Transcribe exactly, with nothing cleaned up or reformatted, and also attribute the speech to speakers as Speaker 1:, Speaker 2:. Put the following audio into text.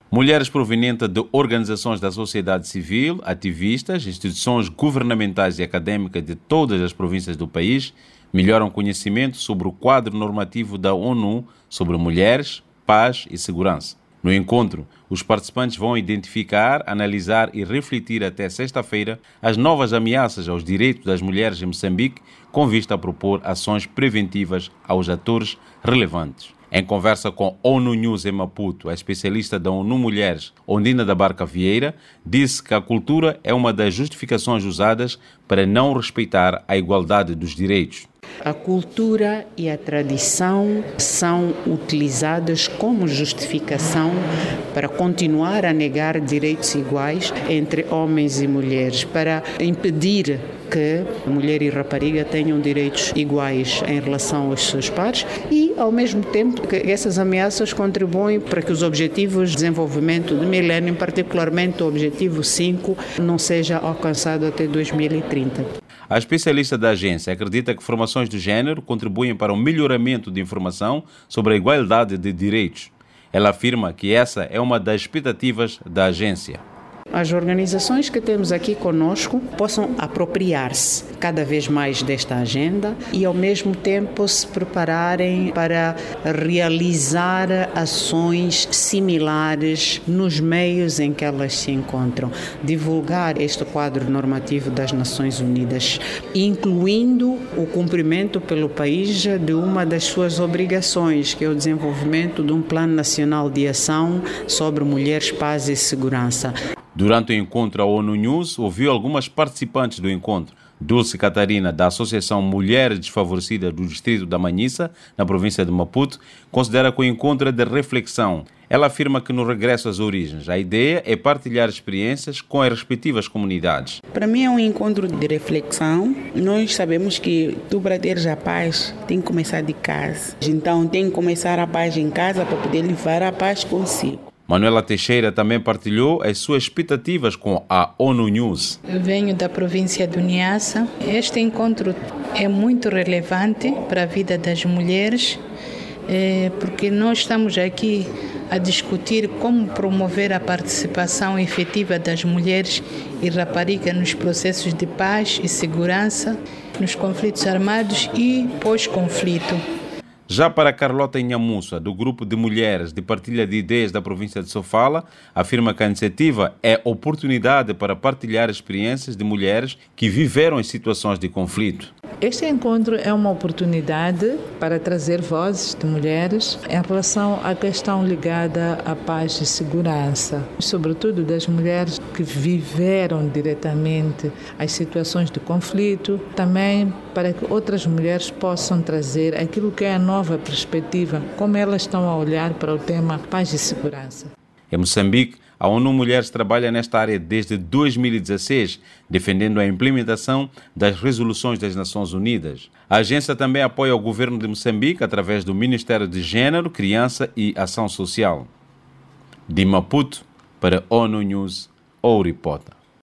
Speaker 1: Mulheres provenientes de organizações da sociedade civil, ativistas, instituições governamentais e acadêmicas de todas as províncias do país melhoram conhecimento sobre o quadro normativo da ONU sobre mulheres, paz e segurança. No encontro, os participantes vão identificar, analisar e refletir até sexta-feira as novas ameaças aos direitos das mulheres em Moçambique, com vista a propor ações preventivas aos atores relevantes. Em conversa com ONU News em Maputo, a especialista da ONU Mulheres, Ondina da Barca Vieira, disse que a cultura é uma das justificações usadas para não respeitar a igualdade dos direitos.
Speaker 2: A cultura e a tradição são utilizadas como justificação para continuar a negar direitos iguais entre homens e mulheres, para impedir que mulher e rapariga tenham direitos iguais em relação aos seus pares e, ao mesmo tempo, que essas ameaças contribuem para que os objetivos de desenvolvimento do milénio, particularmente o objetivo cinco, não seja alcançado até dois mil e trinta.
Speaker 1: A especialista da agência acredita que formações do género contribuem para o melhoramento de informação sobre a igualdade de direitos. Ela afirma que essa é uma das expectativas da agência.
Speaker 2: As organizações que temos aqui conosco possam apropriar-se cada vez mais desta agenda e, ao mesmo tempo, se prepararem para realizar ações similares nos meios em que elas se encontram. Divulgar este quadro normativo das Nações Unidas, incluindo o cumprimento pelo país de uma das suas obrigações, que é o desenvolvimento de um Plano Nacional de Ação sobre Mulheres, Paz e Segurança.
Speaker 1: Durante o encontro, a ONU News ouviu algumas participantes do encontro. Dulce Catarina, da Associação Mulheres Desfavorecidas do Distrito da Manhissa, na província de Maputo, considera que o encontro é de reflexão. Ela afirma que no regresso às origens, a ideia é partilhar experiências com as respectivas comunidades.
Speaker 3: Para mim é um encontro de reflexão. Nós sabemos que tu, para teres a paz, tem que começar de casa. Então tem que começar a paz em casa para poder levar a paz consigo.
Speaker 1: Manuela Teixeira também partilhou as suas expectativas com a ONU News.
Speaker 4: Eu venho da província do Niassa. Este encontro é muito relevante para a vida das mulheres, porque nós estamos aqui a discutir como promover a participação efetiva das mulheres e raparigas nos processos de paz e segurança, nos conflitos armados e pós-conflito.
Speaker 1: Já para Carlota Inhamussa, do Grupo de Mulheres de Partilha de Ideias da província de Sofala, afirma que a iniciativa é oportunidade para partilhar experiências de mulheres que viveram em situações de conflito.
Speaker 5: Este encontro é uma oportunidade para trazer vozes de mulheres em relação à questão ligada à paz e segurança, sobretudo das mulheres que viveram diretamente as situações de conflito, também para que outras mulheres possam trazer aquilo que é a nova perspectiva, como elas estão a olhar para o tema paz e segurança.
Speaker 1: Em Moçambique, a ONU Mulheres trabalha nesta área desde dois mil e dezesseis, defendendo a implementação das resoluções das Nações Unidas. A agência também apoia o governo de Moçambique através do Ministério de Gênero, Criança e Ação Social. De Maputo, para ONU News, Ouripota.